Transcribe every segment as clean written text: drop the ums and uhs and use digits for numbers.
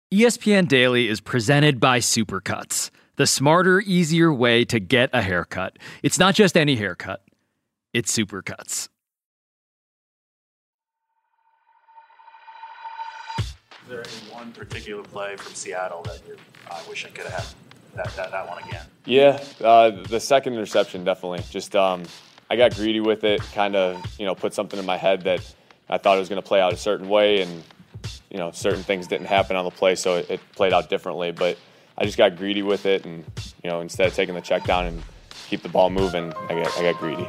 ESPN Daily is presented by Supercuts, the smarter, easier way to get a haircut. It's not just any haircut, it's Supercuts. Is there any one particular play from Seattle that I wish I could have had that one again? Yeah, the second interception, definitely. Just I got greedy with it, kind of, put something in my head that I thought it was going to play out a certain way, and certain things didn't happen on the play, so it played out differently. But I just got greedy with it, and instead of taking the check down and keep the ball moving, I got greedy.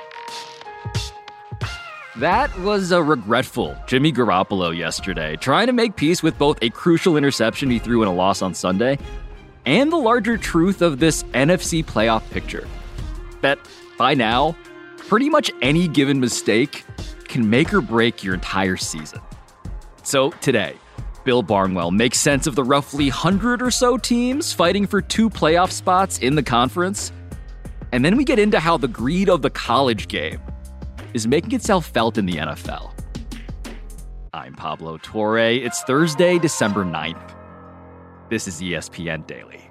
That was a regretful Jimmy Garoppolo yesterday, trying to make peace with both a crucial interception he threw in a loss on Sunday and the larger truth of this NFC playoff picture. That, by now, pretty much any given mistake can make or break your entire season. So today, Bill Barnwell makes sense of the roughly 100 or so teams fighting for 2 playoff spots in the conference. And then we get into how the greed of the college game is making itself felt in the NFL. I'm Pablo Torre. It's Thursday, December 9th. This is ESPN Daily.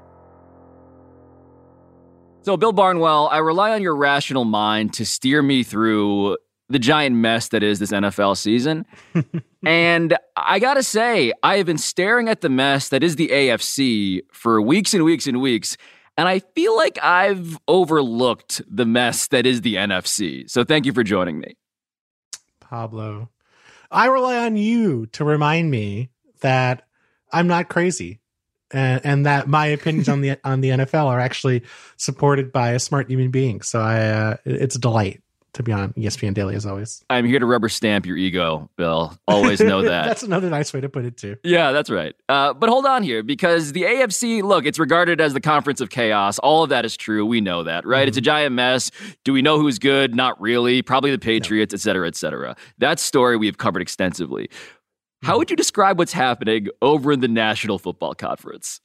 So, Bill Barnwell, I rely on your rational mind to steer me through the giant mess that is this NFL season. And I gotta say, I have been staring at the mess that is the AFC for weeks and weeks and weeks, and I feel like I've overlooked the mess that is the NFC. So thank you for joining me. Pablo, I rely on you to remind me that I'm not crazy. And that my opinions on the NFL are actually supported by a smart human being. So it's a delight to be on ESPN Daily, as always. I'm here to rubber stamp your ego, Bill. Always know that. That's another nice way to put it, too. Yeah, that's right. But hold on here, because the AFC, look, it's regarded as the conference of chaos. All of that is true. We know that, right? Mm-hmm. It's a giant mess. Do we know who's good? Not really. Probably the Patriots, et cetera, et cetera. That story we have covered extensively. How would you describe what's happening over in the National Football Conference?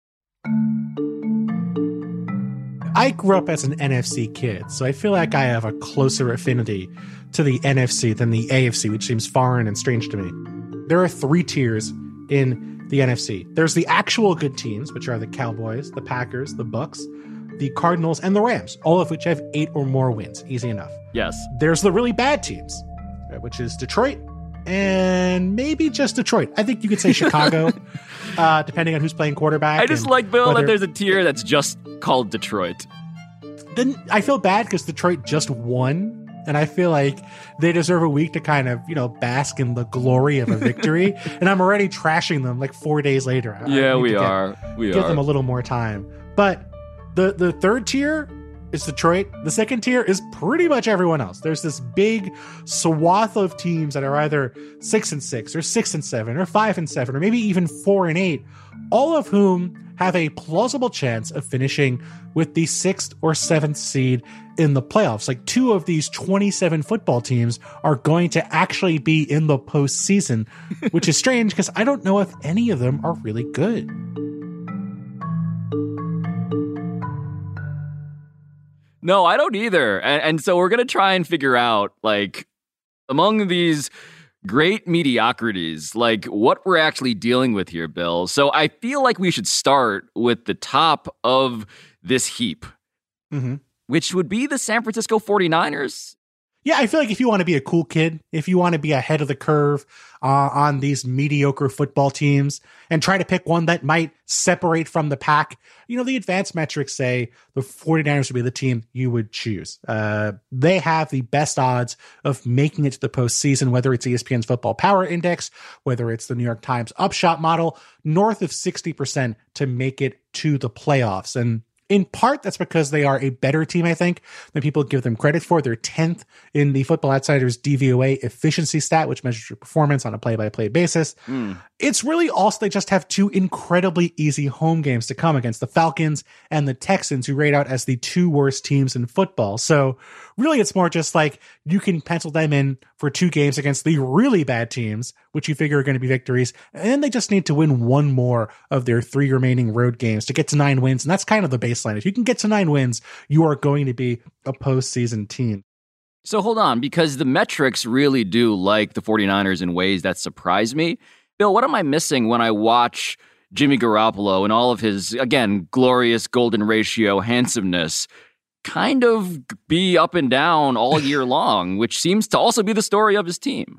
I grew up as an NFC kid, so I feel like I have a closer affinity to the NFC than the AFC, which seems foreign and strange to me. There are 3 tiers in the NFC. There's the actual good teams, which are the Cowboys, the Packers, the Bucks, the Cardinals, and the Rams, all of which have 8 or more wins. Easy enough. Yes. There's the really bad teams, which is Detroit, and maybe just Detroit. I think you could say Chicago, depending on who's playing quarterback. I just like, Bill, that there's a tier that's just called Detroit. Then I feel bad because Detroit just won, and I feel like they deserve a week to kind of, bask in the glory of a victory. And I'm already trashing them like 4 days later. Yeah, we are. Give them a little more time. But the third tier is Detroit. The second tier is pretty much everyone else. There's this big swath of teams that are either 6-6 or 6-7 or 5-7 or maybe even 4-8, all of whom have a plausible chance of finishing with the 6th or 7th seed in the playoffs. Like 2 of these 27 football teams are going to actually be in the postseason, which is strange because I don't know if any of them are really good. No, I don't either. And so we're going to try and figure out, among these great mediocrities, what we're actually dealing with here, Bill. So I feel like we should start with the top of this heap, which would be the San Francisco 49ers. Yeah, I feel like if you want to be a cool kid, if you want to be ahead of the curve on these mediocre football teams and try to pick one that might separate from the pack, the advanced metrics say the 49ers would be the team you would choose. They have the best odds of making it to the postseason, whether it's ESPN's Football Power Index, whether it's the New York Times Upshot model, north of 60% to make it to the playoffs. And in part, that's because they are a better team, I think, than people give them credit for. They're 10th in the Football Outsiders DVOA efficiency stat, which measures your performance on a play-by-play basis. It's really also they just have 2 incredibly easy home games to come against the Falcons and the Texans, who rate out as the 2 worst teams in football. So really, it's more just like you can pencil them in for 2 games against the really bad teams, which you figure are going to be victories. And then they just need to win 1 more of their 3 remaining road games to get to 9 wins. And that's kind of the baseline. If you can get to 9 wins, you are going to be a postseason team. So hold on, because the metrics really do like the 49ers in ways that surprise me. Bill, what am I missing when I watch Jimmy Garoppolo and all of his, again, glorious golden ratio handsomeness kind of be up and down all year long, which seems to also be the story of his team.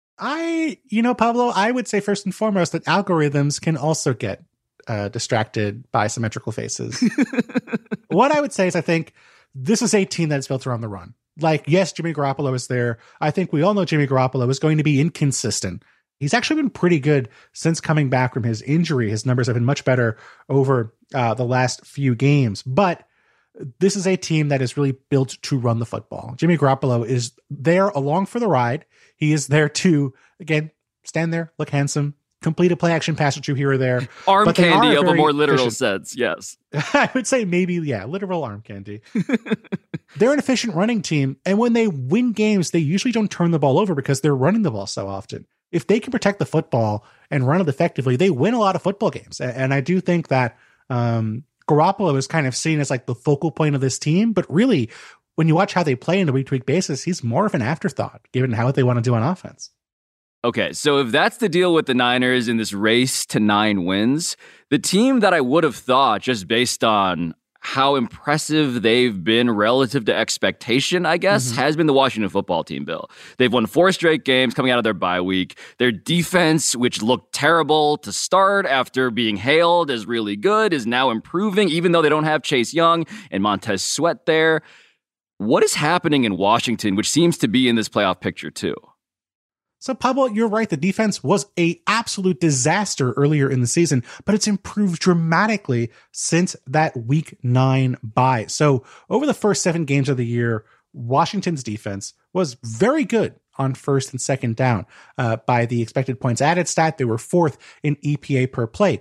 Pablo, I would say first and foremost that algorithms can also get distracted by symmetrical faces. What I would say is I think this is a team that's built around the run. Like, yes, Jimmy Garoppolo is there. I think we all know Jimmy Garoppolo is going to be inconsistent. He's actually been pretty good since coming back from his injury. His numbers have been much better over the last few games. But this is a team that is really built to run the football. Jimmy Garoppolo is there along for the ride. He is there to, again, stand there, look handsome, complete a play-action pass or two here or there. Arm candy of a more literal sense, yes. I would say maybe, literal arm candy. They're an efficient running team, and when they win games, they usually don't turn the ball over because they're running the ball so often. If they can protect the football and run it effectively, they win a lot of football games. And I do think that Garoppolo is kind of seen as like the focal point of this team, but really, when you watch how they play on a week-to-week basis, he's more of an afterthought, given how they want to do on offense. Okay, so if that's the deal with the Niners in this race to 9 wins, the team that I would have thought, just based on how impressive they've been relative to expectation, I guess, has been the Washington football team, Bill. They've won 4 straight games coming out of their bye week. Their defense, which looked terrible to start after being hailed as really good, is now improving, even though they don't have Chase Young and Montez Sweat there. What is happening in Washington, which seems to be in this playoff picture too? So, Pablo, you're right. The defense was an absolute disaster earlier in the season, but it's improved dramatically since that week 9 bye. So over the first 7 games of the year, Washington's defense was very good on first and second down. By the expected points added stat, they were 4th in EPA per play.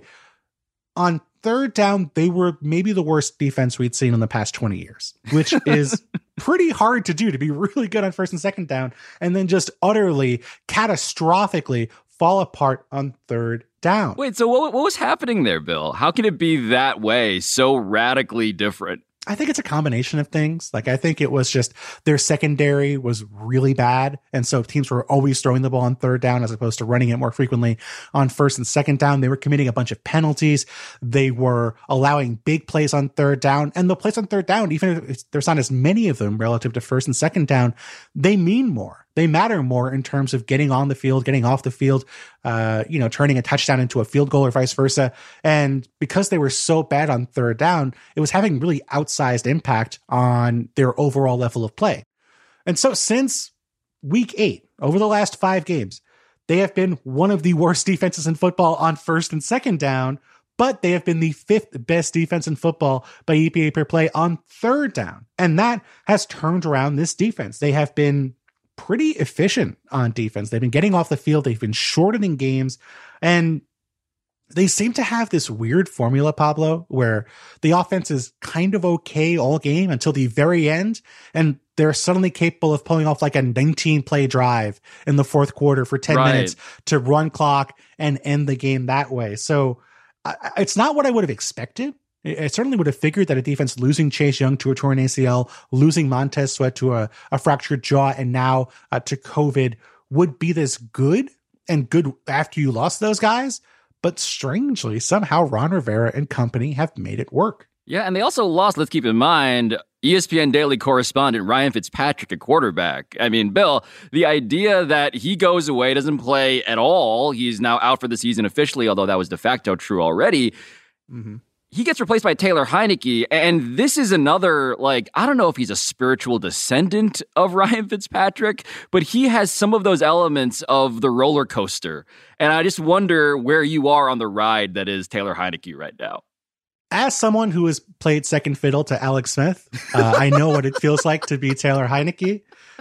On third down, they were maybe the worst defense we'd seen in the past 20 years, which is pretty hard to do, to be really good on first and second down and then just utterly, catastrophically fall apart on third down. Wait, so what was happening there, Bill? How can it be that way, so radically different? I think it's a combination of things. Like, I think it was just their secondary was really bad. And so teams were always throwing the ball on third down as opposed to running it more frequently on first and second down. They were committing a bunch of penalties. They were allowing big plays on third down. And the plays on third down, even if there's not as many of them relative to first and second down, they mean more. They matter more in terms of getting on the field, getting off the field, turning a touchdown into a field goal or vice versa. And because they were so bad on third down, it was having really outsized impact on their overall level of play. And so since week 8, over the last 5 games, they have been one of the worst defenses in football on first and second down, but they have been the 5th best defense in football by EPA per play on third down. And that has turned around this defense. They have been pretty efficient on defense. They've been getting off the field. They've been shortening games, and they seem to have this weird formula, Pablo, where the offense is kind of okay all game until the very end, and they're suddenly capable of pulling off like a 19-play drive in the fourth quarter for 10 minutes to run clock and end the game that way. So it's not what I would have expected. I certainly would have figured that a defense losing Chase Young to a torn ACL, losing Montez Sweat to a fractured jaw, and now to COVID would be this good and good after you lost those guys. But strangely, somehow Ron Rivera and company have made it work. Yeah, and they also lost, let's keep in mind, ESPN Daily correspondent Ryan Fitzpatrick at quarterback. I mean, Bill, the idea that he goes away, doesn't play at all, he's now out for the season officially, although that was de facto true already. He gets replaced by Taylor Heinicke, and this is another, I don't know if he's a spiritual descendant of Ryan Fitzpatrick, but he has some of those elements of the roller coaster. And I just wonder where you are on the ride that is Taylor Heinicke right now. As someone who has played second fiddle to Alex Smith, I know what it feels like to be Taylor Heinicke.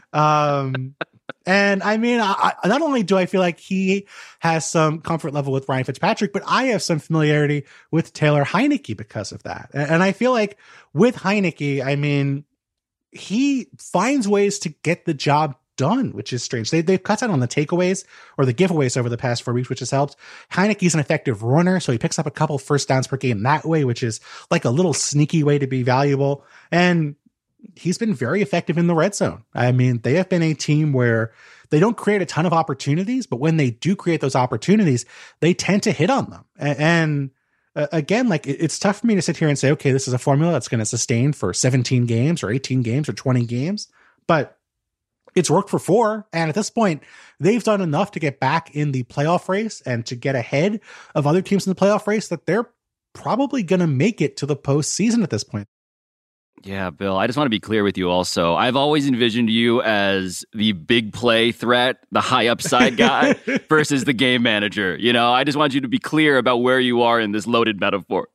And I mean, not only do I feel like he has some comfort level with Ryan Fitzpatrick, but I have some familiarity with Taylor Heinicke because of that. And I feel like with Heinicke, I mean, he finds ways to get the job done, which is strange. They've cut down on the takeaways or the giveaways over the past 4 weeks, which has helped. Heinicke's an effective runner, so he picks up a couple first downs per game that way, which is like a little sneaky way to be valuable. And he's been very effective in the red zone. I mean, they have been a team where they don't create a ton of opportunities, but when they do create those opportunities, they tend to hit on them. And again, like it's tough for me to sit here and say, okay, this is a formula that's going to sustain for 17 games or 18 games or 20 games, but it's worked for 4. And at this point, they've done enough to get back in the playoff race and to get ahead of other teams in the playoff race that they're probably going to make it to the postseason at this point. Yeah, Bill, I just want to be clear with you also. I've always envisioned you as the big play threat, the high upside guy versus the game manager. You know, I just want you to be clear about where you are in this loaded metaphor.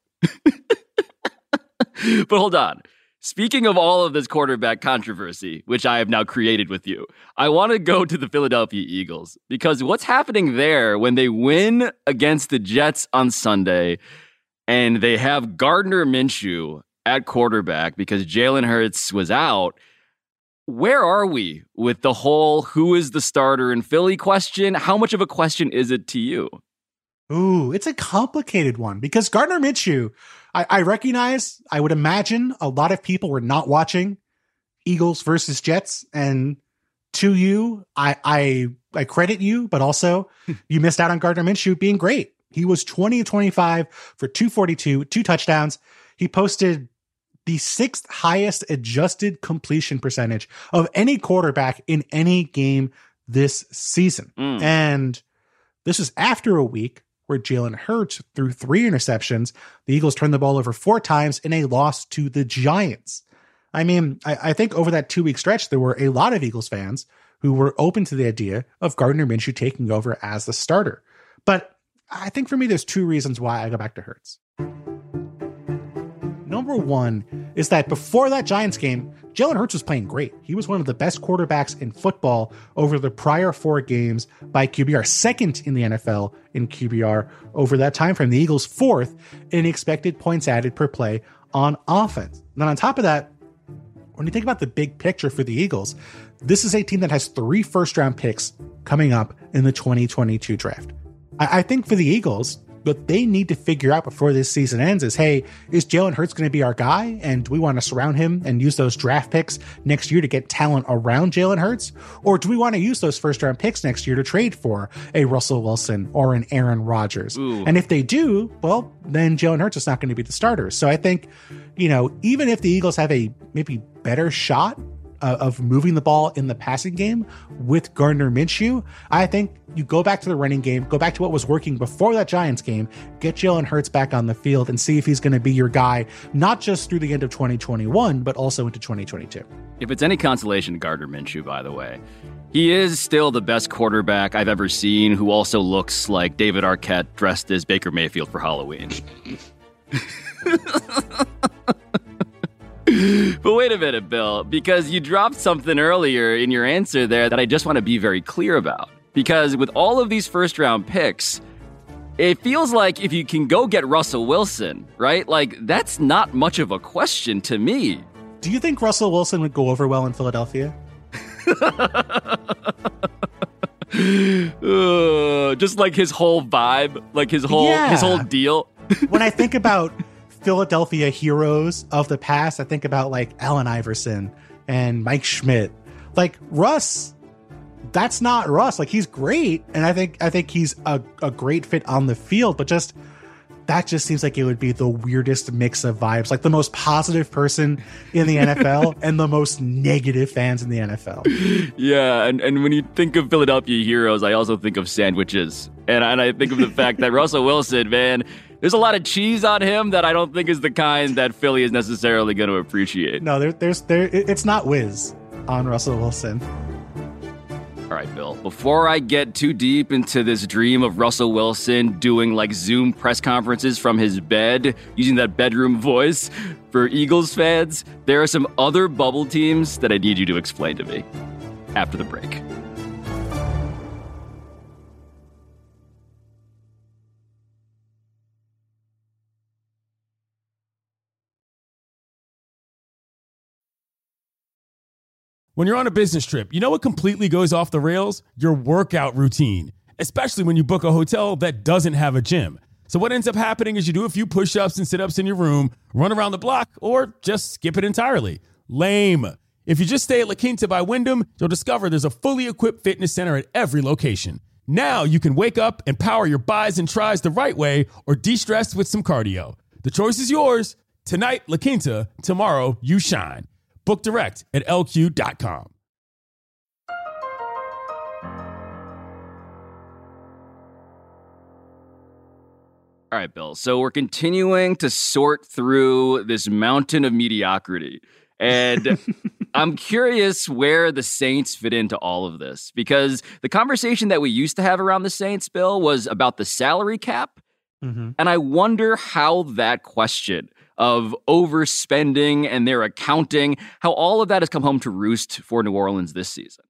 But hold on. Speaking of all of this quarterback controversy, which I have now created with you, I want to go to the Philadelphia Eagles because what's happening there when they win against the Jets on Sunday and they have Gardner Minshew at quarterback because Jalen Hurts was out. Where are we with the whole who is the starter in Philly question? How much of a question is it to you? Ooh, it's a complicated one because Gardner Minshew, I recognize, I would imagine a lot of people were not watching Eagles versus Jets. And to you, I credit you, but also you missed out on Gardner Minshew being great. He was 20-25 for 242, 2 touchdowns. He posted the 6th highest adjusted completion percentage of any quarterback in any game this season. And this is after a week where Jalen Hurts threw 3 interceptions. The Eagles turned the ball over 4 times in a loss to the Giants. I mean, I think over that 2-week stretch, there were a lot of Eagles fans who were open to the idea of Gardner Minshew taking over as the starter. But I think for me, there's 2 reasons why I go back to Hurts. Number 1 is that before that Giants game, Jalen Hurts was playing great. He was one of the best quarterbacks in football over the prior 4 games by QBR, 2nd in the NFL in QBR over that time frame. The Eagles 4th in expected points added per play on offense. Then on top of that, when you think about the big picture for the Eagles, this is a team that has 3 first-round picks coming up in the 2022 draft. I think for the Eagles, what they need to figure out before this season ends is, hey, is Jalen Hurts going to be our guy? And do we want to surround him and use those draft picks next year to get talent around Jalen Hurts? Or do we want to use those first round picks next year to trade for a Russell Wilson or an Aaron Rodgers? Ooh. And if they do, well, then Jalen Hurts is not going to be the starter. So I think, even if the Eagles have a maybe better shot of moving the ball in the passing game with Gardner Minshew, I think you go back to the running game, go back to what was working before that Giants game, get Jalen Hurts back on the field and see if he's going to be your guy, not just through the end of 2021, but also into 2022. If it's any consolation to Gardner Minshew, by the way, he is still the best quarterback I've ever seen who also looks like David Arquette dressed as Baker Mayfield for Halloween. But wait a minute, Bill, because you dropped something earlier in your answer there that I just want to be very clear about. Because with all of these first-round picks, it feels like if you can go get Russell Wilson, right? Like, that's not much of a question to me. Do you think Russell Wilson would go over well in Philadelphia? Just like his whole vibe, like his whole deal. When I think about Philadelphia heroes of the past, I think about like Allen Iverson and Mike Schmidt. Like Russ, that's not Russ. Like he's great, and I think he's a great fit on the field, but that just seems like it would be the weirdest mix of vibes. Like the most positive person in the NFL and the most negative fans in the NFL. Yeah, and when you think of Philadelphia heroes, I also think of sandwiches. And I think of the fact that Russell Wilson, man, there's a lot of cheese on him that I don't think is the kind that Philly is necessarily going to appreciate. No, it's not whiz on Russell Wilson. All right, Bill, before I get too deep into this dream of Russell Wilson doing like Zoom press conferences from his bed, using that bedroom voice for Eagles fans, there are some other bubble teams that I need you to explain to me after the break. When you're on a business trip, you know what completely goes off the rails? Your workout routine, especially when you book a hotel that doesn't have a gym. So what ends up happening is you do a few push-ups and sit-ups in your room, run around the block, or just skip it entirely. Lame. If you just stay at La Quinta by Wyndham, you'll discover there's a fully equipped fitness center at every location. Now you can wake up and power your buys and tries the right way or de-stress with some cardio. The choice is yours. Tonight, La Quinta. Tomorrow, you shine. Book direct at LQ.com. All right, Bill. So we're continuing to sort through this mountain of mediocrity. And I'm curious where the Saints fit into all of this, because the conversation that we used to have around the Saints, Bill, was about the salary cap. Mm-hmm. And I wonder how that question of overspending and their accounting, how all of that has come home to roost for New Orleans this season.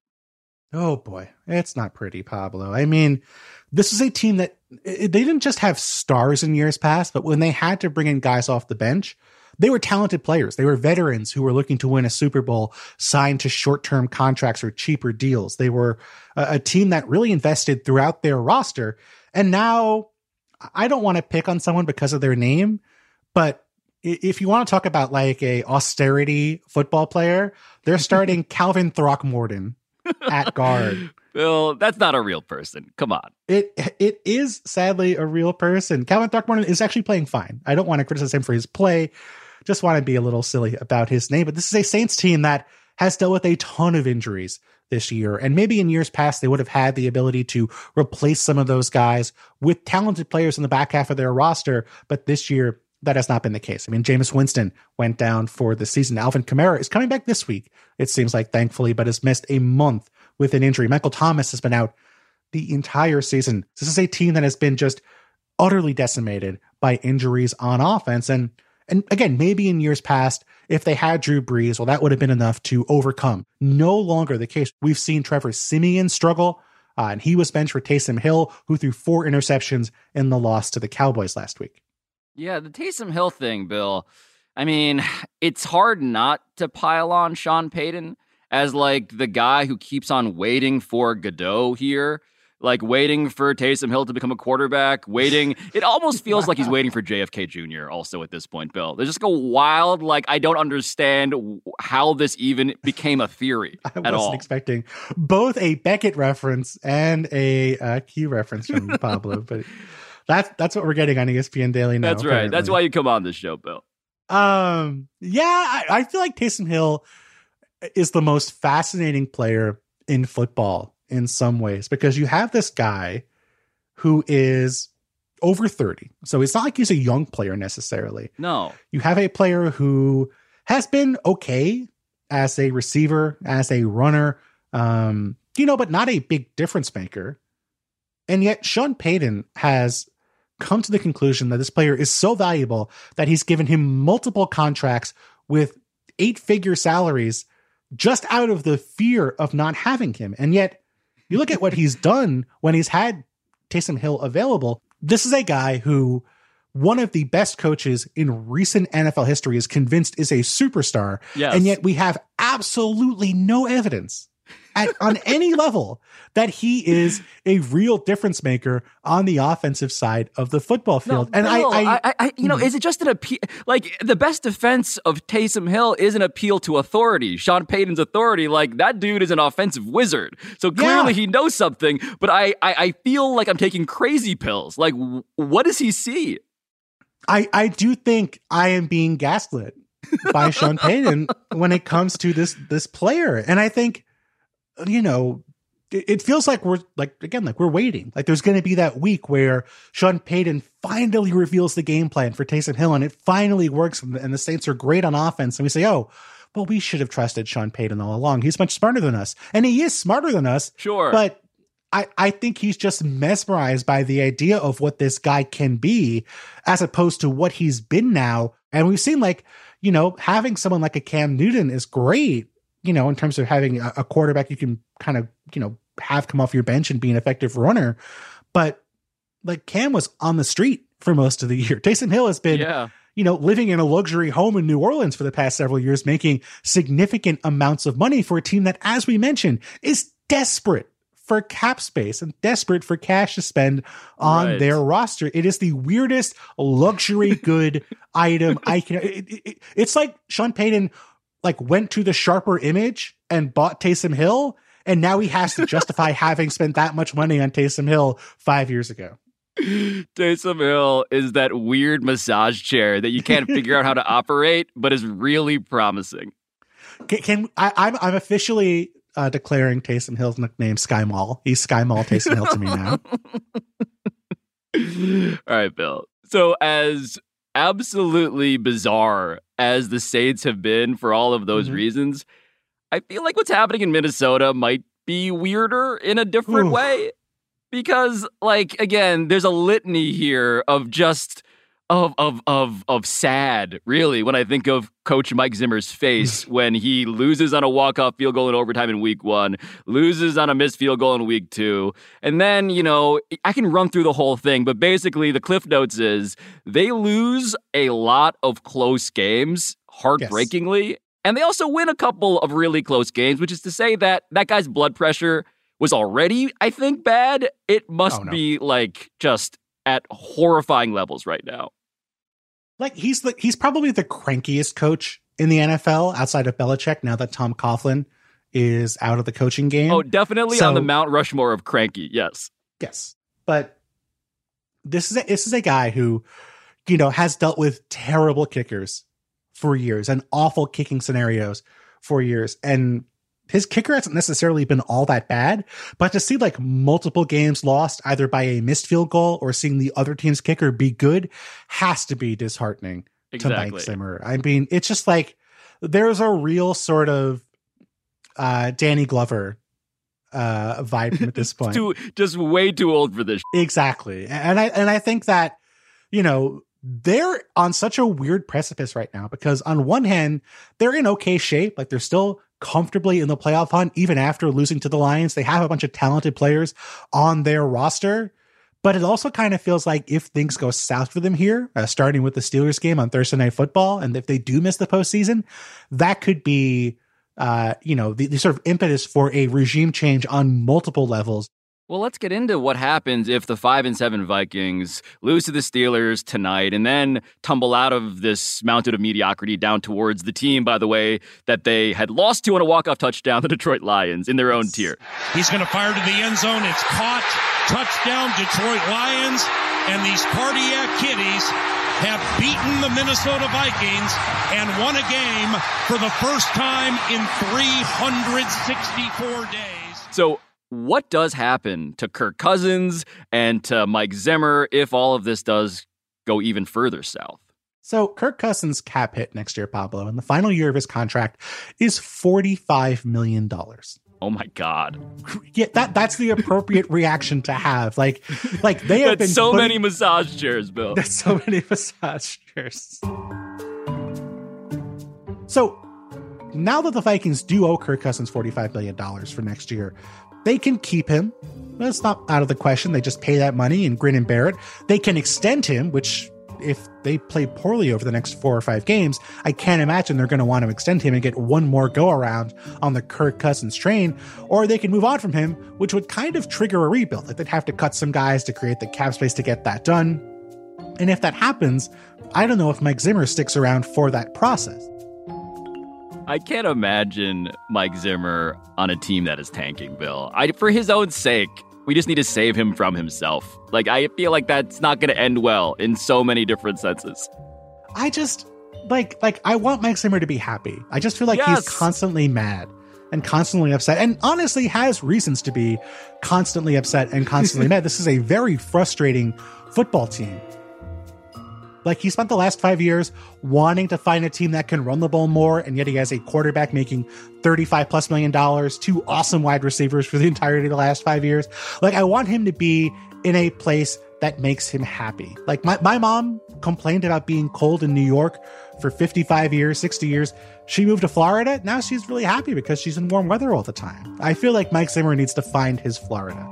Oh boy, it's not pretty, Pablo. I mean, this is a team that they didn't just have stars in years past, but when they had to bring in guys off the bench, they were talented players. They were veterans who were looking to win a Super Bowl, signed to short-term contracts or cheaper deals. They were a team that really invested throughout their roster. And now, I don't want to pick on someone because of their name, but if you want to talk about like a austerity football player, they're starting Calvin Throckmorton at guard. Bill, that's not a real person. Come on. It is sadly a real person. Calvin Throckmorton is actually playing fine. I don't want to criticize him for his play. Just want to be a little silly about his name. But this is a Saints team that has dealt with a ton of injuries this year. And maybe in years past, they would have had the ability to replace some of those guys with talented players in the back half of their roster. But this year, that has not been the case. I mean, Jameis Winston went down for the season. Alvin Kamara is coming back this week, it seems like, thankfully, but has missed a month with an injury. Michael Thomas has been out the entire season. This is a team that has been just utterly decimated by injuries on offense. And again, maybe in years past, if they had Drew Brees, well, that would have been enough to overcome. No longer the case. We've seen Trevor Siemian struggle, and he was benched for Taysom Hill, who threw 4 interceptions in the loss to the Cowboys last week. Yeah, the Taysom Hill thing, Bill. I mean, it's hard not to pile on Sean Payton as like the guy who keeps on waiting for Godot here, like waiting for Taysom Hill to become a quarterback, waiting. It almost feels like he's waiting for JFK Jr. also at this point, Bill. They just go wild. Like, I don't understand how this even became a theory at all. I wasn't expecting both a Beckett reference and a Q reference from you, Pablo, but that's what we're getting on ESPN Daily now. That's right. Apparently. That's why you come on this show, Bill. Yeah, I feel like Taysom Hill is the most fascinating player in football in some ways, because you have this guy who is over 30. So it's not like he's a young player necessarily. No. You have a player who has been okay as a receiver, as a runner, but not a big difference maker. And yet Sean Payton has come to the conclusion that this player is so valuable that he's given him multiple contracts with 8-figure salaries just out of the fear of not having him. And yet you look at what he's done when he's had Taysom Hill available. This is a guy who one of the best coaches in recent NFL history is convinced is a superstar. Yes. And yet we have absolutely no evidence on any level that he is a real difference maker on the offensive side of the football field. No, and is it just an appeal? Like, the best defense of Taysom Hill is an appeal to authority. Sean Payton's authority, like, that dude is an offensive wizard. So clearly he knows something, but I feel like I'm taking crazy pills. Like, what does he see? I do think I am being gaslit by Sean Payton when it comes to this player. And I think, it feels like we're waiting. Like there's going to be that week where Sean Payton finally reveals the game plan for Taysom Hill and it finally works and the Saints are great on offense. And we say, oh, well, we should have trusted Sean Payton all along. He's much smarter than us. And he is smarter than us. Sure. But I think he's just mesmerized by the idea of what this guy can be as opposed to what he's been now. And we've seen having someone like a Cam Newton is great, in terms of having a quarterback you can kind of, have come off your bench and be an effective runner. But like Cam was on the street for most of the year. Taysom Hill has been, living in a luxury home in New Orleans for the past several years, making significant amounts of money for a team that, as we mentioned, is desperate for cap space and desperate for cash to spend on their roster. It is the weirdest luxury good item I can. It's like Sean Payton went to the Sharper Image and bought Taysom Hill And now he has to justify having spent that much money on Taysom Hill 5 years ago. Taysom Hill is that weird massage chair that you can't figure out how to operate, but is really promising. I'm officially declaring Taysom Hill's nickname Sky Mall. He's Sky Mall Taysom Hill to me now. All right, Bill. So as absolutely bizarre as the Saints have been for all of those reasons, I feel like what's happening in Minnesota might be weirder in a different way. Because, like, again, there's a litany here of just of sad, really, when I think of Coach Mike Zimmer's face when he loses on a walk-off field goal in overtime in week 1, loses on a missed field goal in week 2. And then, you know, I can run through the whole thing, but basically the Cliff Notes is they lose a lot of close games, heartbreakingly. Yes. And they also win a couple of really close games, which is to say that that guy's blood pressure was already, I think, bad. It must be, like, just at horrifying levels right now. Like, he's probably the crankiest coach in the NFL outside of Belichick now that Tom Coughlin is out of the coaching game. Oh, definitely on the Mount Rushmore of cranky, yes. Yes. But this is a guy who, you know, has dealt with terrible kickers for years and awful kicking scenarios for years. And his kicker hasn't necessarily been all that bad, but to see like multiple games lost either by a missed field goal or seeing the other team's kicker be good has to be disheartening to Mike Zimmer. I mean, it's just like there's a real sort of Danny Glover vibe at this point. Just way too old for this. Exactly. And I think that, you know, they're on such a weird precipice right now because on one hand, they're in okay shape. Like they're still comfortably in the playoff hunt, even after losing to the Lions. They have a bunch of talented players on their roster, but it also kind of feels like if things go south for them here, starting with the Steelers game on Thursday Night Football, and if they do miss the postseason, that could be, you know, the sort of impetus for a regime change on multiple levels. Well, let's get into what happens if the 5-7 Vikings lose to the Steelers tonight and then tumble out of this mountain of mediocrity down towards the team, by the way, that they had lost to on a walk-off touchdown, the Detroit Lions, in their own tier. He's going to fire to the end zone. It's caught. Touchdown, Detroit Lions. And these cardiac kitties have beaten the Minnesota Vikings and won a game for the first time in 364 days. So, what does happen to Kirk Cousins and to Mike Zimmer if all of this does go even further south? So Kirk Cousins' cap hit next year, Pablo, in the final year of his contract is $45 million. Oh my God. Yeah, that's the appropriate reaction to have. Like they have been so many massage chairs, Bill. That's so many massage chairs. So now that the Vikings do owe Kirk Cousins $45 million for next year, they can keep him. That's not out of the question. They just pay that money and grin and bear it. They can extend him, which if they play poorly over the next 4 or 5 games, I can't imagine they're going to want to extend him and get one more go around on the Kirk Cousins train, or they can move on from him, which would kind of trigger a rebuild. Like they'd have to cut some guys to create the cap space to get that done. And if that happens, I don't know if Mike Zimmer sticks around for that process. I can't imagine Mike Zimmer on a team that is tanking, Bill. For his own sake, we just need to save him from himself. Like, I feel like that's not going to end well in so many different senses. I just, I want Mike Zimmer to be happy. I just feel like he's constantly mad and constantly upset, and honestly has reasons to be constantly upset and constantly mad. This is a very frustrating football team. Like, he spent the last 5 years wanting to find a team that can run the ball more, and yet he has a quarterback making $35+ million, 2 awesome wide receivers for the entirety of the last 5 years. Like, I want him to be in a place that makes him happy. Like, my mom complained about being cold in New York for 55 years, 60 years. She moved to Florida. Now she's really happy because she's in warm weather all the time. I feel like Mike Zimmer needs to find his Florida.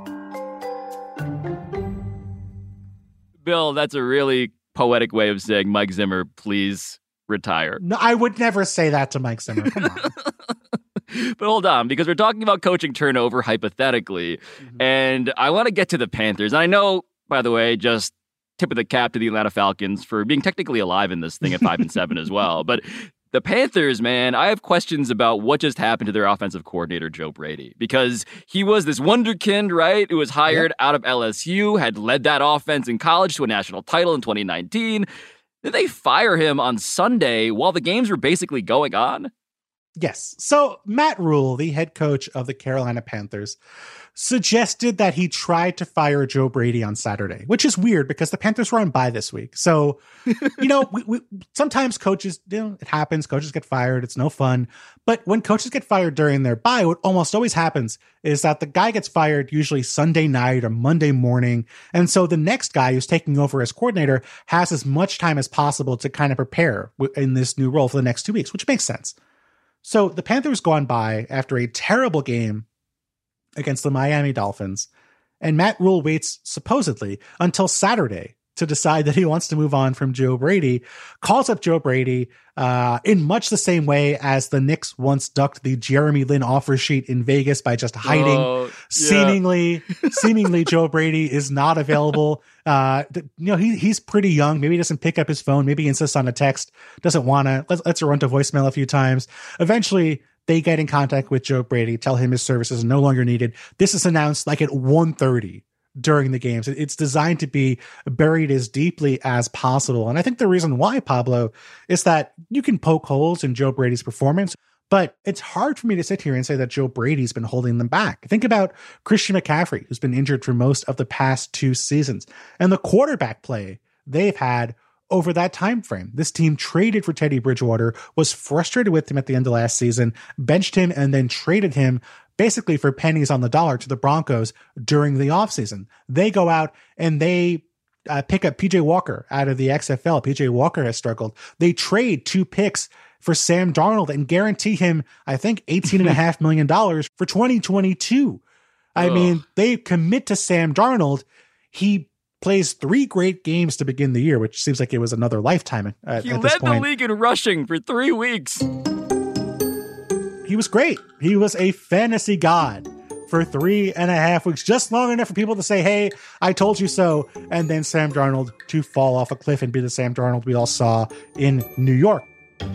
Bill, that's a really poetic way of saying, Mike Zimmer, please retire. No, I would never say that to Mike Zimmer. Come on. But hold on, because we're talking about coaching turnover hypothetically, and I want to get to the Panthers. And I know, by the way, just tip of the cap to the Atlanta Falcons for being technically alive in this thing at 5-7 as well. But The Panthers, man, I have questions about what just happened to their offensive coordinator, Joe Brady, because he was this wonderkind, right, who was hired out of LSU, had led that offense in college to a national title in 2019. Did they fire him on Sunday while the games were basically going on? Yes. So Matt Rule, the head coach of the Carolina Panthers, suggested that he tried to fire Joe Brady on Saturday, which is weird because the Panthers were on bye this week. So, we sometimes coaches, it happens. Coaches get fired. It's no fun. But when coaches get fired during their bye, what almost always happens is that the guy gets fired usually Sunday night or Monday morning. And so the next guy who's taking over as coordinator has as much time as possible to kind of prepare in this new role for the next 2 weeks, which makes sense. So the Panthers go on by after a terrible game against the Miami Dolphins, and Matt Rule waits supposedly until Saturday to decide that he wants to move on from Joe Brady, calls up Joe Brady in much the same way as the Knicks once ducked the Jeremy Lin offer sheet in Vegas by just hiding. Seemingly Joe Brady is not available. He's pretty young. Maybe he doesn't pick up his phone. Maybe he insists on a text, doesn't want to, lets it run to voicemail a few times. Eventually, they get in contact with Joe Brady, tell him his services are no longer needed. This is announced like at 1:30 during the games. It's designed to be buried as deeply as possible. And I think the reason why, Pablo, is that you can poke holes in Joe Brady's performance, but it's hard for me to sit here and say that Joe Brady's been holding them back. Think about Christian McCaffrey, who's been injured for most of the past 2 seasons, and the quarterback play they've had over that time frame. This team traded for Teddy Bridgewater, was frustrated with him at the end of last season, benched him, and then traded him basically for pennies on the dollar to the Broncos during the offseason. They go out and they pick up PJ Walker out of the XFL. PJ Walker has struggled. They trade 2 picks for Sam Darnold and guarantee him, I think, $18.5 million for 2022. I mean, they commit to Sam Darnold. He plays 3 great games to begin the year, which seems like it was another lifetime at this point. He led the league in rushing for 3 weeks. He was great. He was a fantasy god for 3.5 weeks, just long enough for people to say, hey, I told you so. And then Sam Darnold to fall off a cliff and be the Sam Darnold we all saw in New York.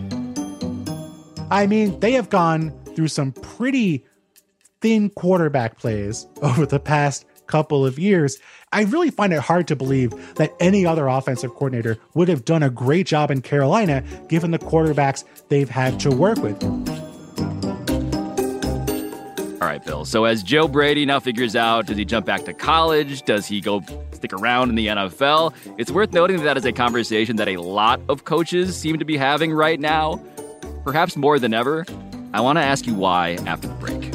I mean, they have gone through some pretty thin quarterback plays over the past couple of years. I really find it hard to believe that any other offensive coordinator would have done a great job in Carolina, given the quarterbacks they've had to work with. All right, Bill. So as Joe Brady now figures out, does he jump back to college? Does he go stick around in the NFL? It's worth noting that is a conversation that a lot of coaches seem to be having right now, perhaps more than ever. I want to ask you why after the break.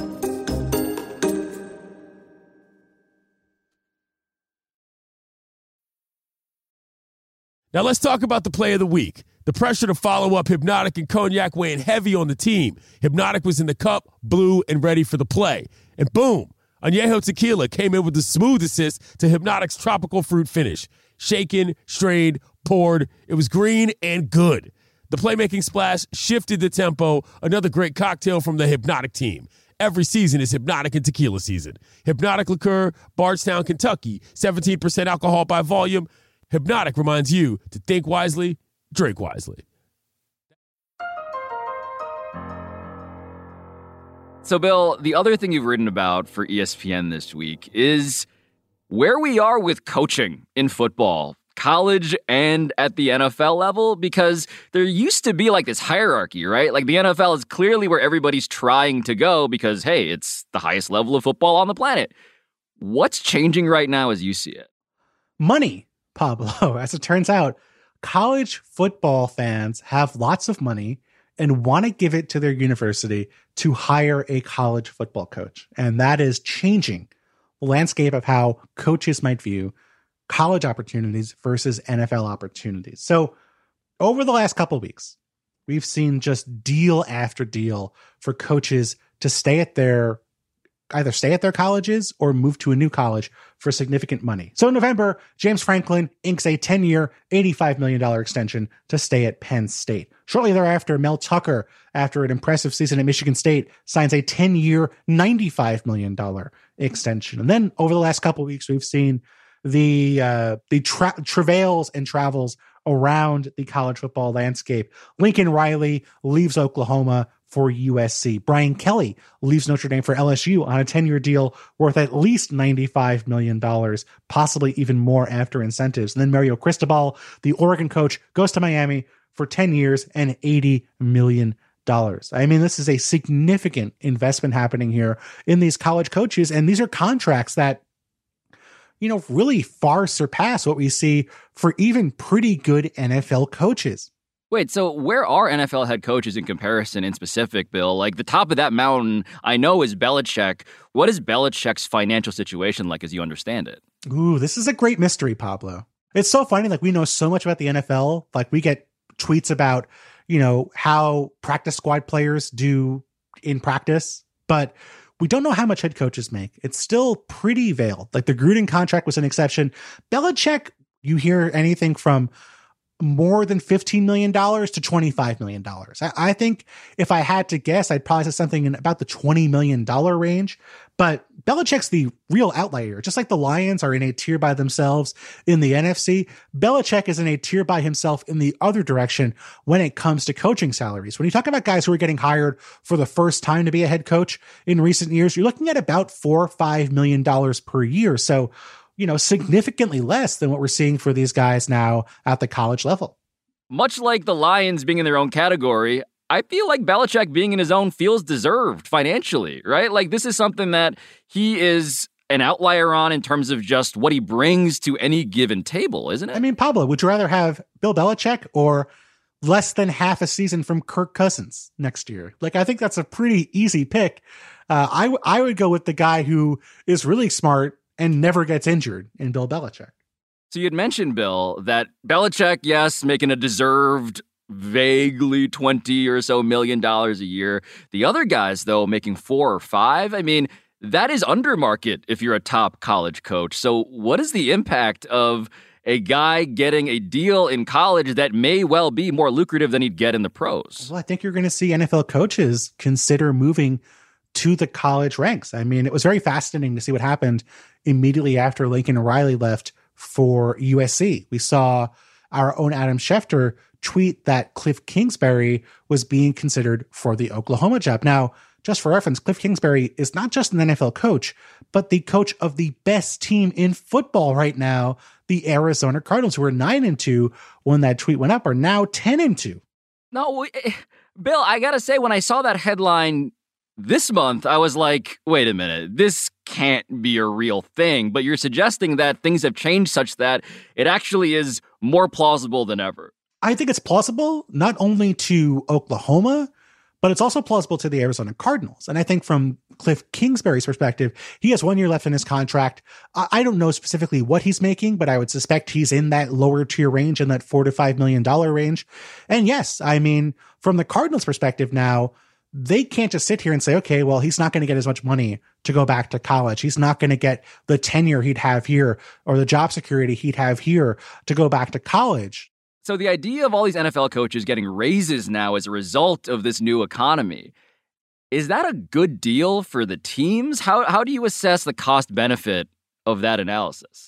Now let's talk about the play of the week. The pressure to follow up Hypnotic and Cognac weighing heavy on the team. Hypnotic was in the cup, blue, and ready for the play. And boom, Añejo Tequila came in with the smooth assist to Hypnotic's tropical fruit finish. Shaken, strained, poured. It was green and good. The playmaking splash shifted the tempo. Another great cocktail from the Hypnotic team. Every season is Hypnotic and Tequila season. Hypnotic Liqueur, Bardstown, Kentucky. 17% alcohol by volume. Hypnotic reminds you to think wisely, drink wisely. So, Bill, the other thing you've written about for ESPN this week is where we are with coaching in football, college and at the NFL level, because there used to be like this hierarchy, right? Like the NFL is clearly where everybody's trying to go because, hey, it's the highest level of football on the planet. What's changing right now as you see it? Money. Pablo, as it turns out, college football fans have lots of money and want to give it to their university to hire a college football coach. And that is changing the landscape of how coaches might view college opportunities versus NFL opportunities. So over the last couple of weeks, we've seen just deal after deal for coaches to either stay at their colleges or move to a new college for significant money. So in November, James Franklin inks a 10-year, $85 million extension to stay at Penn State. Shortly thereafter, Mel Tucker, after an impressive season at Michigan State, signs a 10-year, $95 million extension. And then over the last couple of weeks, we've seen the travails and travels around the college football landscape. Lincoln Riley leaves Oklahoma for USC. Brian Kelly leaves Notre Dame for LSU on a 10-year deal worth at least $95 million, possibly even more after incentives. And then Mario Cristobal, the Oregon coach, goes to Miami for 10 years and $80 million. I mean, this is a significant investment happening here in these college coaches, and these are contracts that, you know, really far surpass what we see for even pretty good NFL coaches. Wait, so where are NFL head coaches in comparison in specific, Bill? Like, the top of that mountain, I know, is Belichick. What is Belichick's financial situation like as you understand it? Ooh, this is a great mystery, Pablo. It's so funny. Like, we know so much about the NFL. Like, we get tweets about, you know, how practice squad players do in practice, but we don't know how much head coaches make. It's still pretty veiled. Like, the Gruden contract was an exception. Belichick, you hear anything from more than $15 million to $25 million. I think if I had to guess, I'd probably say something in about the $20 million range. But Belichick's the real outlier. Just like the Lions are in a tier by themselves in the NFC, Belichick is in a tier by himself in the other direction when it comes to coaching salaries. When you talk about guys who are getting hired for the first time to be a head coach in recent years, you're looking at about $4 or $5 million per year. So, you know, significantly less than what we're seeing for these guys now at the college level. Much like the Lions being in their own category, I feel like Belichick being in his own feels deserved financially, right? Like, this is something that he is an outlier on in terms of just what he brings to any given table, isn't it? I mean, Pablo, would you rather have Bill Belichick or less than half a season from Kirk Cousins next year? Like, I think that's a pretty easy pick. I would go with the guy who is really smart and never gets injured in Bill Belichick. So you had mentioned, Bill, that Belichick, yes, making a deserved vaguely $20 or so million a year. The other guys, though, making 4 or 5. I mean, that is under market if you're a top college coach. So what is the impact of a guy getting a deal in college that may well be more lucrative than he'd get in the pros? Well, I think you're going to see NFL coaches consider moving to the college ranks. I mean, it was very fascinating to see what happened immediately after Lincoln Riley left for USC. We saw our own Adam Schefter tweet that Cliff Kingsbury was being considered for the Oklahoma job. Now, just for reference, Cliff Kingsbury is not just an NFL coach, but the coach of the best team in football right now, the Arizona Cardinals, who were 9-2 when that tweet went up, are now 10-2. No, Bill, I gotta say, when I saw that headline this month, I was like, wait a minute, this can't be a real thing. But you're suggesting that things have changed such that it actually is more plausible than ever. I think it's plausible not only to Oklahoma, but it's also plausible to the Arizona Cardinals. And I think from Cliff Kingsbury's perspective, he has 1 year left in his contract. I don't know specifically what he's making, but I would suspect he's in that lower tier range, in that $4 to $5 million range. And yes, I mean, from the Cardinals' perspective now, they can't just sit here and say, okay, well, he's not going to get as much money to go back to college. He's not going to get the tenure he'd have here or the job security he'd have here to go back to college. So the idea of all these NFL coaches getting raises now as a result of this new economy, is that a good deal for the teams? How do you assess the cost benefit of that analysis?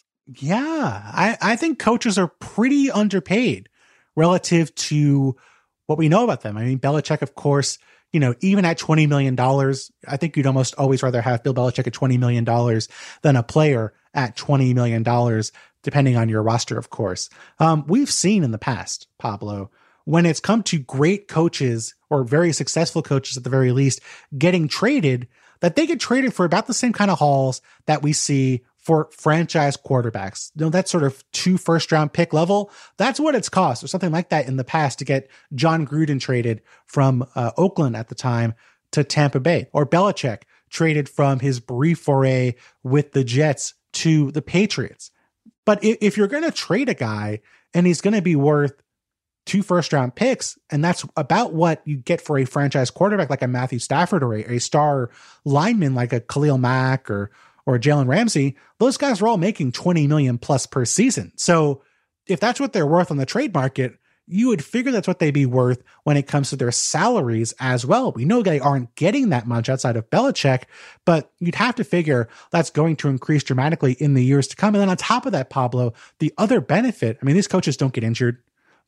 Yeah, I think coaches are pretty underpaid relative to what we know about them. I mean, Belichick, of course, you know, even at $20 million, I think you'd almost always rather have Bill Belichick at $20 million than a player at $20 million, depending on your roster, of course. We've seen in the past, Pablo, when it's come to great coaches or very successful coaches at the very least getting traded, that they get traded for about the same kind of hauls that we see for franchise quarterbacks. You know, that sort of 2 first-round pick level, that's what it's cost, or something like that in the past, to get John Gruden traded from Oakland at the time to Tampa Bay, or Belichick traded from his brief foray with the Jets to the Patriots. But if you're going to trade a guy and he's going to be worth 2 first-round picks, and that's about what you get for a franchise quarterback like a Matthew Stafford or a star lineman like a Khalil Mack or Jalen Ramsey, those guys are all making $20 million plus per season. So if that's what they're worth on the trade market, you would figure that's what they'd be worth when it comes to their salaries as well. We know they aren't getting that much outside of Belichick, but you'd have to figure that's going to increase dramatically in the years to come. And then on top of that, Pablo, the other benefit, I mean, these coaches don't get injured.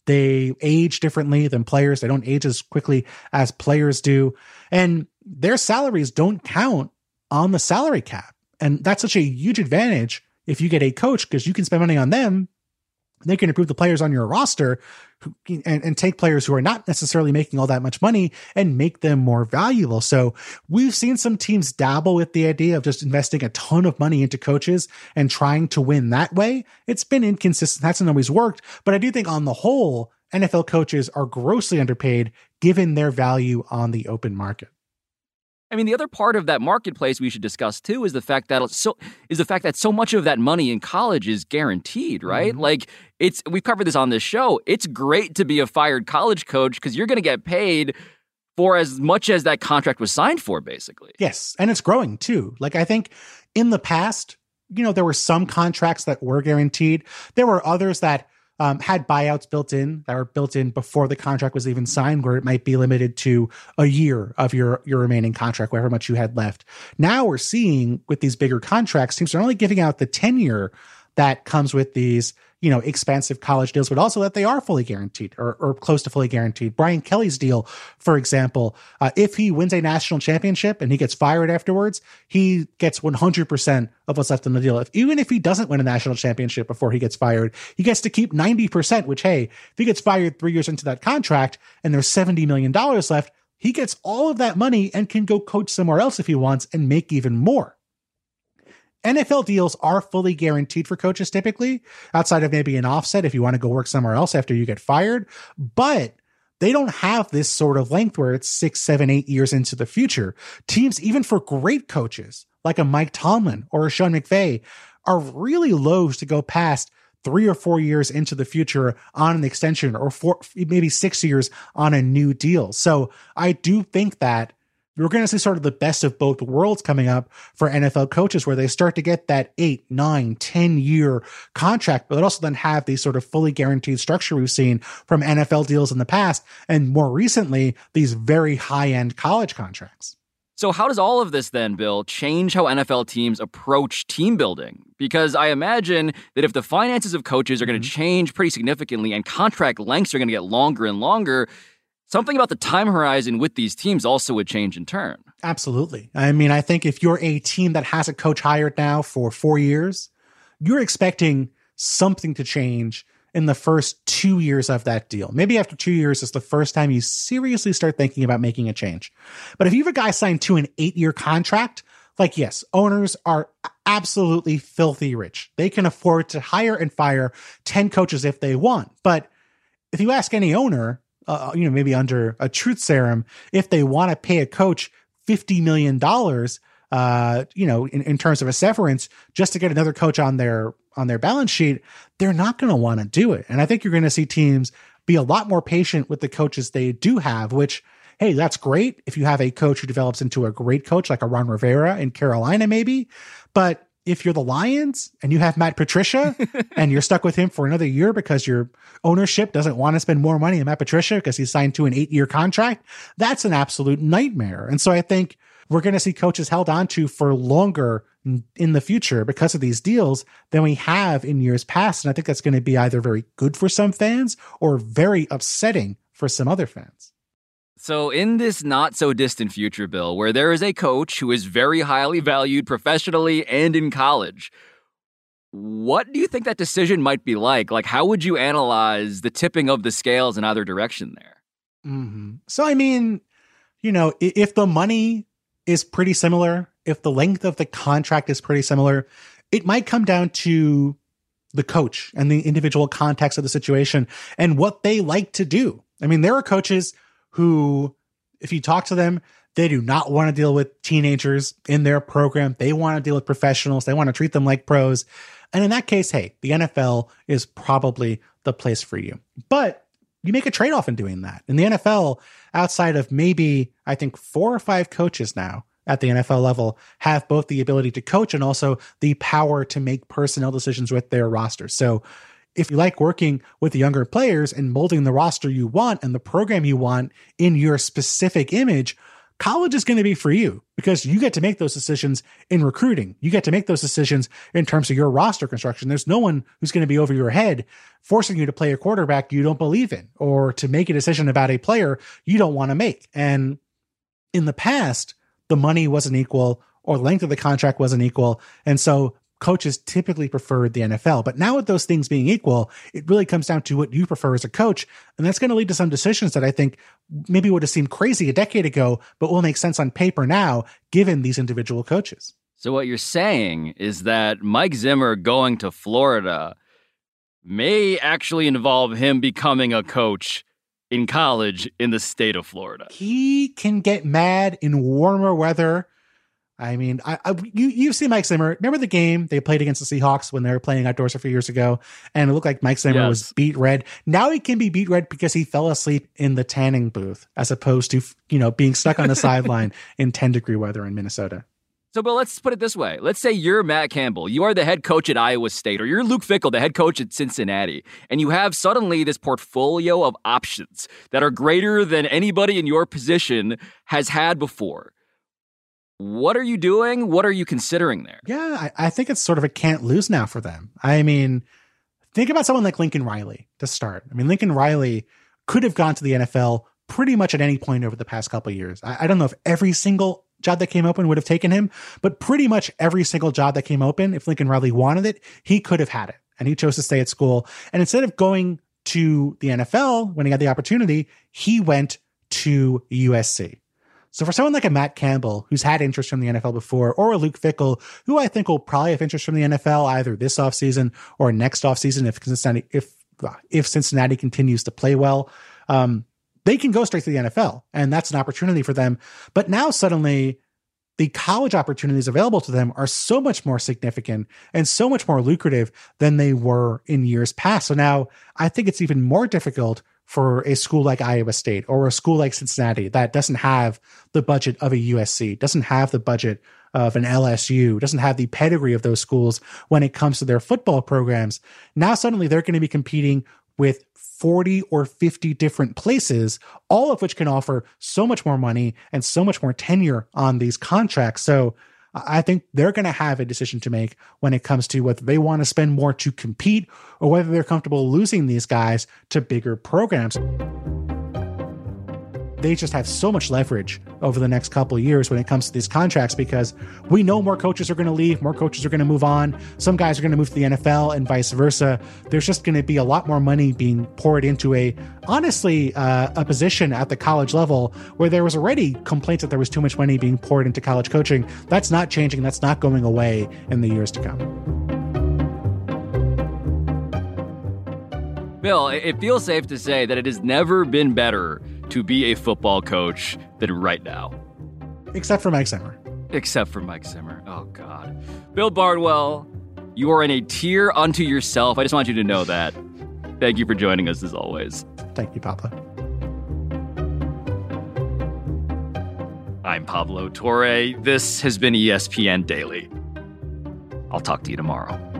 They age differently than players. They don't age as quickly as players do. And their salaries don't count on the salary cap. And that's such a huge advantage if you get a coach, because you can spend money on them. They can improve the players on your roster and take players who are not necessarily making all that much money and make them more valuable. So we've seen some teams dabble with the idea of just investing a ton of money into coaches and trying to win that way. It's been inconsistent. That hasn't always worked. But I do think on the whole, NFL coaches are grossly underpaid given their value on the open market. I mean, the other part of that marketplace we should discuss too is the fact that so much of that money in college is guaranteed, right? Mm-hmm. Like we've covered this on this show. It's great to be a fired college coach because you're going to get paid for as much as that contract was signed for, basically. Yes, and it's growing too. Like I think in the past, there were some contracts that were guaranteed. There were others that had buyouts built in that were built in before the contract was even signed, where it might be limited to a year of your remaining contract, however much you had left. Now we're seeing with these bigger contracts, teams are only giving out the tenure that comes with these, expansive college deals, but also that they are fully guaranteed or close to fully guaranteed. Brian Kelly's deal, for example, if he wins a national championship and he gets fired afterwards, he gets 100% of what's left in the deal. Even if he doesn't win a national championship before he gets fired, he gets to keep 90%, which, hey, if he gets fired 3 years into that contract and there's $70 million left, he gets all of that money and can go coach somewhere else if he wants and make even more. NFL deals are fully guaranteed for coaches typically, outside of maybe an offset if you want to go work somewhere else after you get fired. But they don't have this sort of length where it's 6, 7, 8 years into the future. Teams, even for great coaches like a Mike Tomlin or a Sean McVay, are really loath to go past 3 or 4 years into the future on an extension or maybe 6 years on a new deal. So I do think that we're going to see sort of the best of both worlds coming up for NFL coaches, where they start to get that 8, 9, 10-year contract, but also then have these sort of fully guaranteed structure we've seen from NFL deals in the past, and more recently, these very high-end college contracts. So how does all of this then, Bill, change how NFL teams approach team building? Because I imagine that if the finances of coaches are going to change pretty significantly and contract lengths are going to get longer and longer, something about the time horizon with these teams also would change in turn. Absolutely. I mean, I think if you're a team that has a coach hired now for 4 years, you're expecting something to change in the first 2 years of that deal. Maybe after 2 years is the first time you seriously start thinking about making a change. But if you have a guy signed to an 8-year contract, like, yes, owners are absolutely filthy rich. They can afford to hire and fire 10 coaches if they want. But if you ask any owner, maybe under a truth serum, if they want to pay a coach $50 million, in terms of a severance just to get another coach on their balance sheet, they're not going to want to do it. And I think you're going to see teams be a lot more patient with the coaches they do have, which, hey, that's great if you have a coach who develops into a great coach like a Ron Rivera in Carolina, maybe. But if you're the Lions and you have Matt Patricia and you're stuck with him for another year because your ownership doesn't want to spend more money on Matt Patricia because he's signed to an 8-year contract, that's an absolute nightmare. And so I think we're going to see coaches held on to for longer in the future because of these deals than we have in years past. And I think that's going to be either very good for some fans or very upsetting for some other fans. So in this not-so-distant future, Bill, where there is a coach who is very highly valued professionally and in college, what do you think that decision might be like? Like, how would you analyze the tipping of the scales in either direction there? Mm-hmm. So, I mean, if the money is pretty similar, if the length of the contract is pretty similar, it might come down to the coach and the individual context of the situation and what they like to do. I mean, there are coaches who, if you talk to them, they do not want to deal with teenagers in their program. They want to deal with professionals. They want to treat them like pros. And in that case, hey, the NFL is probably the place for you. But you make a trade-off in doing that. In the NFL, outside of maybe, I think, 4 or 5 coaches now at the NFL level have both the ability to coach and also the power to make personnel decisions with their roster. So if you like working with the younger players and molding the roster you want and the program you want in your specific image, college is going to be for you because you get to make those decisions in recruiting. You get to make those decisions in terms of your roster construction. There's no one who's going to be over your head forcing you to play a quarterback you don't believe in or to make a decision about a player you don't want to make. And in the past, the money wasn't equal or length of the contract wasn't equal. And so coaches typically preferred the NFL. But now with those things being equal, it really comes down to what you prefer as a coach. And that's going to lead to some decisions that I think maybe would have seemed crazy a decade ago, but will make sense on paper now, given these individual coaches. So what you're saying is that Mike Zimmer going to Florida may actually involve him becoming a coach in college in the state of Florida. He can get mad in warmer weather. I mean, you've seen Mike Zimmer. Remember the game they played against the Seahawks when they were playing outdoors a few years ago? And it looked like Mike Zimmer was beat red. Now he can be beat red because he fell asleep in the tanning booth as opposed to, being stuck on the sideline in 10-degree weather in Minnesota. So, but let's put it this way. Let's say you're Matt Campbell. You are the head coach at Iowa State, or you're Luke Fickell, the head coach at Cincinnati. And you have suddenly this portfolio of options that are greater than anybody in your position has had before. What are you doing? What are you considering there? Yeah, I think it's sort of a can't lose now for them. I mean, think about someone like Lincoln Riley to start. I mean, Lincoln Riley could have gone to the NFL pretty much at any point over the past couple of years. I don't know if every single job that came open would have taken him, but pretty much every single job that came open, if Lincoln Riley wanted it, he could have had it. And he chose to stay at school. And instead of going to the NFL when he had the opportunity, he went to USC. So for someone like a Matt Campbell, who's had interest from the NFL before, or a Luke Fickell, who I think will probably have interest from the NFL either this offseason or next offseason if Cincinnati continues to play well, they can go straight to the NFL, and that's an opportunity for them. But now suddenly the college opportunities available to them are so much more significant and so much more lucrative than they were in years past. So now I think it's even more difficult for a school like Iowa State or a school like Cincinnati that doesn't have the budget of a USC, doesn't have the budget of an LSU, doesn't have the pedigree of those schools when it comes to their football programs. Now suddenly they're going to be competing with 40 or 50 different places, all of which can offer so much more money and so much more tenure on these contracts. So I think they're going to have a decision to make when it comes to whether they want to spend more to compete or whether they're comfortable losing these guys to bigger programs. They just have so much leverage over the next couple of years when it comes to these contracts because we know more coaches are going to leave, more coaches are going to move on. Some guys are going to move to the NFL and vice versa. There's just going to be a lot more money being poured into a position at the college level where there was already complaints that there was too much money being poured into college coaching. That's not changing. That's not going away in the years to come. Bill, it feels safe to say that it has never been better to be a football coach than right now. Except for Mike Zimmer. Except for Mike Zimmer. Oh, God. Bill Barnwell, you are in a tier unto yourself. I just want you to know that. Thank you for joining us as always. Thank you, Pablo. I'm Pablo Torre. This has been ESPN Daily. I'll talk to you tomorrow.